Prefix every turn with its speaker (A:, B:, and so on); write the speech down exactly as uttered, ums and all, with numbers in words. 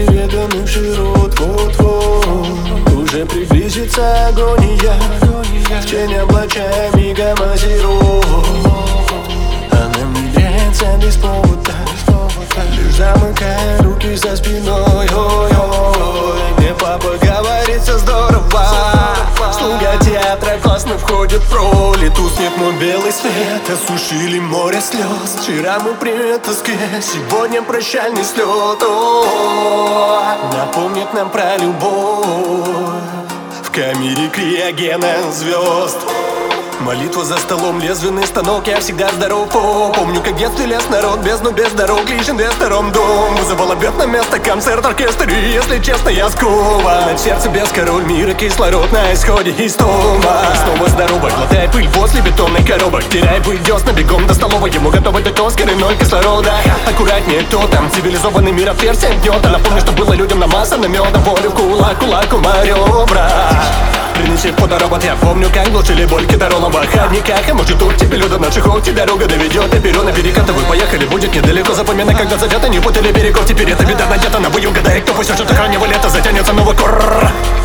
A: неведанных широт. Вот-вот уже приблизится агония, в тень облачая мигом озеро. Она меняется без повода, лишь замыкая руки за спиной. Ой-ой-ой, мне папа говорит, все здорово. Слуга театра классно входит в роли. Туснет мой белый свет, осушили море слез. Вчера мы при тоске, сегодня прощальный слет. О, напомнит нам про любовь в камере криогена звезд. Молитва за столом, лезвенный станок, я всегда здоров. О, помню, как в детстве лес народ, бездну без дорог, лишь инвестором дом. Вызывал обед на место, концерт, оркестр, и, если честно, я скован. От сердца без король мира, кислород на исходе из дома. Снова здорово, глотай пыль после бетонной коробок. Теряй пыль десна, бегом до столовой, ему готовы дать Оскар и ноль кислорода. Аккуратнее, кто там, цивилизованный мир отверстия гнета. Напомню, что было людям намазано медом, волю кулак, кулак, ума ребра. Принеси фоторобот, я помню, как глушили боль кидоролом в охранниках. А может, тут тебе люди наших от тебя дорога доведет. И беру на перекаты, вы поехали, будет недалеко. Запоминай, когда зайдет, не путали берегов. Теперь это беда надета на бою, гадай, кто пусть уже раннего лета затянется новый кор.